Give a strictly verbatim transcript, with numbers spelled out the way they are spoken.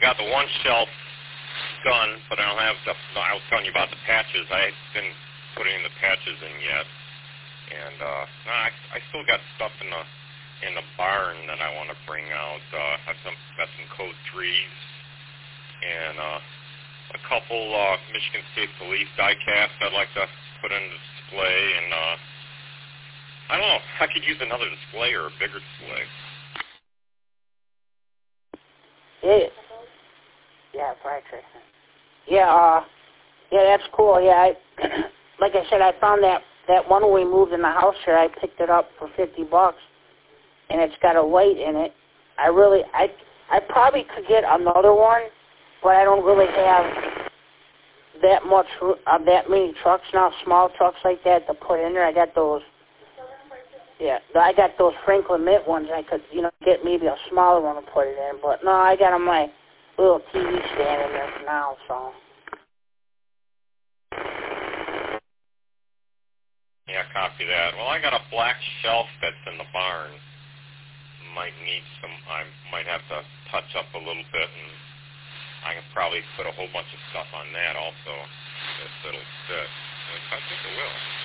got the one shelf done, but I don't have the, no, I was telling you about the patches. I haven't been putting the patches in yet. And, uh, no, I, I still got stuff in the, in the barn that I want to bring out. Uh, I've some, got some code threes and, uh, a couple, uh, Michigan State Police die casts I'd like to put in the display. And, uh, I don't know, I could use another display or a bigger display. Yeah. Yeah, fire Tristan. Yeah, uh, yeah, that's cool. Yeah, I, like I said, I found that, that one when we moved in the house here. I picked it up for fifty bucks, and it's got a light in it. I really, I, I probably could get another one, but I don't really have that much, uh, that many trucks now, small trucks like that to put in there. I got those, yeah, I got those Franklin Mint ones. I could, you know, get maybe a smaller one to put it in, but no, I got my little T V stand in there for now, so. Yeah, copy that. Well, I got a black shelf that's in the barn. Might need some, I might have to touch up a little bit, and I can probably put a whole bunch of stuff on that also, if it'll fit. I think it will.